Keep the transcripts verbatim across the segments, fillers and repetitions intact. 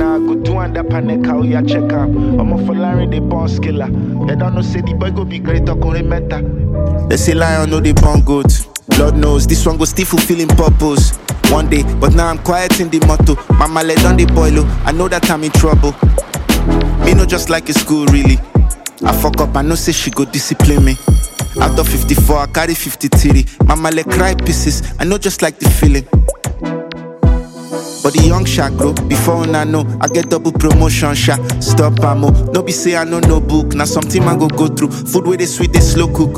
now go do and that panic how ya check up. I'm a for Larry the born skiller. They don't know say the boy go be great or go meta. They say lion know the born goat. Lord knows this one go still fulfilling purpose. One day, but now I'm quiet in the motto. Mama let on the boil, I know that I'm in trouble. Me no just like a school really. I fuck up, I know say she go discipline me. Out of fifty-four, I carry fifty-three. Mama let cry pieces, I know just like the feeling. But the young sha grow, before I know, I get double promotion sha. Stop ammo, no be say I know no book. Now something I go go through, food where they sweet, they slow cook.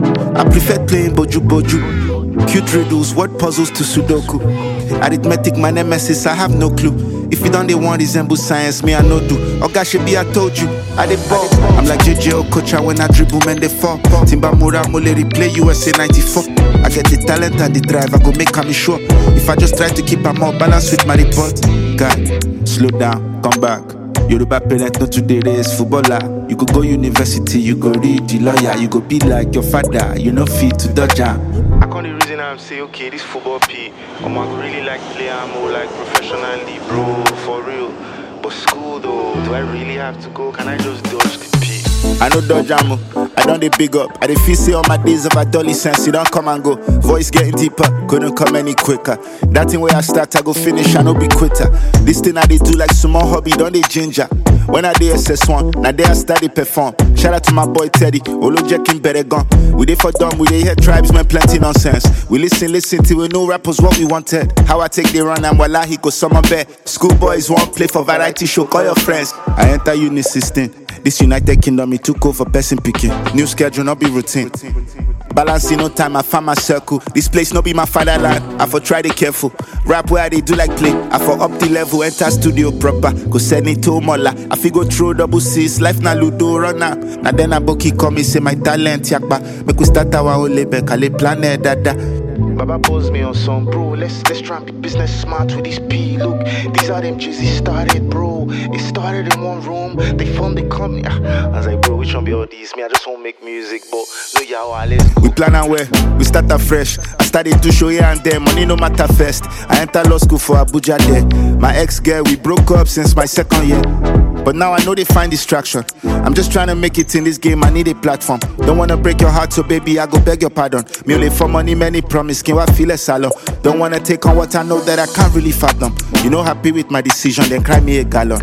I prefer playing boju boju, cute riddles, word puzzles to sudoku. Arithmetic, my nemesis, I have no clue. If you don't they want resemble science, me I no do. Oh gosh, be I told you, I dey ball. I'm like J J Okocha when I dribble, man they fall. Timba Mura Mole replay U S A ninety-four. I get the talent and the drive, I go make me sure. If I just try to keep a more balance with my report. God, slow down, come back. Yoruba parent, not today race footballer. You go go university, you go read the lawyer. You go be like your father, you know fit to dodge am. I can't the reason I'm say okay, this football P. I'm really like play I'm more like professionally, bro, for real. But school though, do I really have to go? Can I just dodge the P? I know dodge am, I don't dey big up. I dey feel say all my days of adolescence, you don't come and go. Voice getting deeper, couldn't come any quicker. That thing where I start, I go finish, I no be quitter. This thing I dey do like small hobby, don't dey ginger. When I dey S S one, now there I study perform. Shout out to my boy Teddy, Olo Jekin Beregon. We dey for dumb, we dey hear tribes, man, plenty nonsense. We listen, listen till we know rappers what we wanted. How I take the run and voila, he go summon bear. Schoolboys won't play for variety show, call your friends. I enter uni system. This United Kingdom, me took over person picking. New schedule, not be routine. Balancing no time, I find my circle. This place no be my fatherland. I for try to careful. Rap where they do like play. I for up the level, enter studio proper. Go send it to Mola. I fi go through double C's. Life na ludo runner. Now then I book come me say my talent yakba. Make we start our whole label. Kale planet dada. Baba pose me on some bro. Let's let's try and be business smart with this P. Look, these are them Jay-Z started, bro. It started in one room. They formed the company. I was like, bro, which one be all these? Me, I just want to make music, but no, yeah, let's go. We plan and where we start afresh. I started to show here and there. Money no matter first. I entered law school for Abuja there. My ex-girl, we broke up since my second year. But now I know they find distraction. I'm just trying to make it in this game, I need a platform. Don't wanna break your heart, so baby, I go beg your pardon. Me only for money, many promise, can I feel a salon? Don't wanna take on what I know that I can't really fathom. You know, happy with my decision, then cry me a gallon.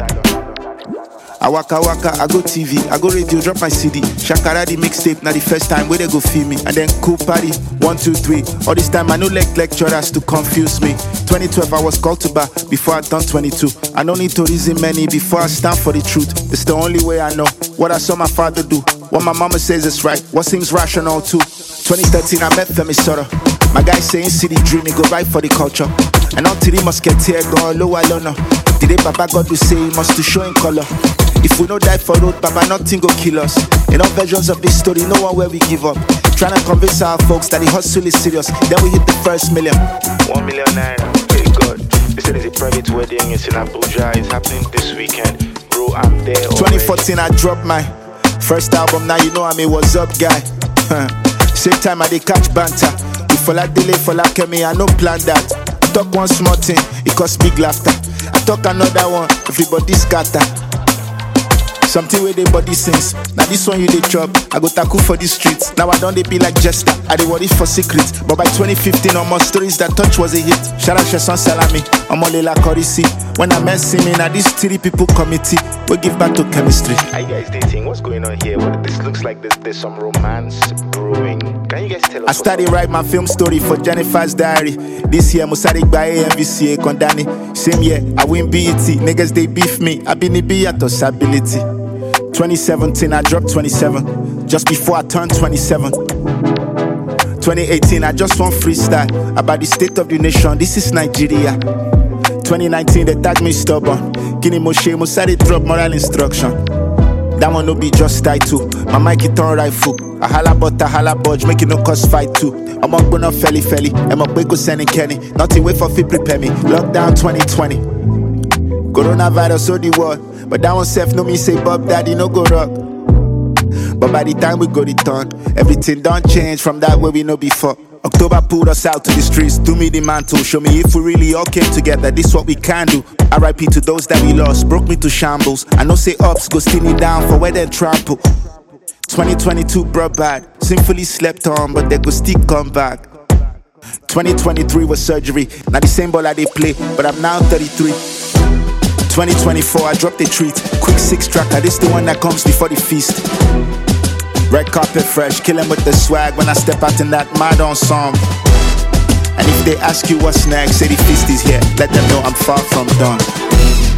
I waka waka, I go T V, I go radio, drop my C D. Shakara the mixtape, now the first time where they go feel me. And then cool party, one, two, three. All this time I no like lecturers to confuse me. twenty twelve I was called to bar before I turned twenty-two. I don't need to reason many before I stand for the truth. It's the only way I know what I saw my father do. What my mama says is right, what seems rational too. twenty thirteen I met Femi Soto. My guy saying city dream, he go right for the culture. And until he must get here, go low, I don't know. Today Baba God will say he must to show in color. If we no die for road, Baba, nothing go kill us. In all versions of this story, no one where we give up. Trying to convince our folks that the hustle is serious. Then we hit the first million. One million naira, very good. They said it's a private wedding, it's in Abuja, it's happening this weekend. Bro, I'm there already. twenty fourteen, I dropped my first album, now you know I'm a what's up guy. Same time I dey catch banter. If I delay for like me, I no plan that. I talk one small thing, it cost big laughter. I talk another one, everybody scatter. Something where they body sings. Now this one you they chop. I go tackle for the streets. Now I don't they be like Jester. I they worry for secrets. But by twenty fifteen, almost stories that touch was a hit. Shout out Sheson Salami. I'm all la Corisi. When I met me, now this three people committee. We give back to chemistry. Are you guys dating? What's going on here? What this looks like there's, there's some romance brewing. Can you guys tell us? I started write my film story for Jennifer's Diary. This year, Musarik by A M V C A Kondani. Same year, I win B E T. Niggas they beef me. I been be at ability. twenty seventeen, I dropped twenty-seven. Just before I turned twenty-seven. twenty eighteen, I just want freestyle about the state of the nation. This is Nigeria. twenty nineteen, they tag me stubborn. Guinea Moshe, Musari drop moral instruction. That one no be just title. My mic it on rifle. I holla but I holla budge, make it no cost fight too. I'm up going up felly felly. I'm up go sending Kenny. Nothing wait for fit prepare me. Lockdown twenty twenty. Coronavirus so the world. But that one self no me say Bob Daddy no go rock. But by the time we go return, everything don't change from that way we know before. October pulled us out to the streets, do me the mantle. Show me if we really all came together, this what we can do. R I P to those that we lost, broke me to shambles. I know say ups, go steal me down for where they trample. twenty twenty-two brought bad, sinfully slept on, but they go still come back. twenty twenty-three was surgery, now the same ball I they play, but I'm now thirty-three. twenty twenty-four, I dropped a treat, quick six tracker, this the one that comes before the feast. Red carpet fresh, killing with the swag when I step out in that mad ensemble. And if they ask you what's next, say the feast is here, let them know I'm far from done.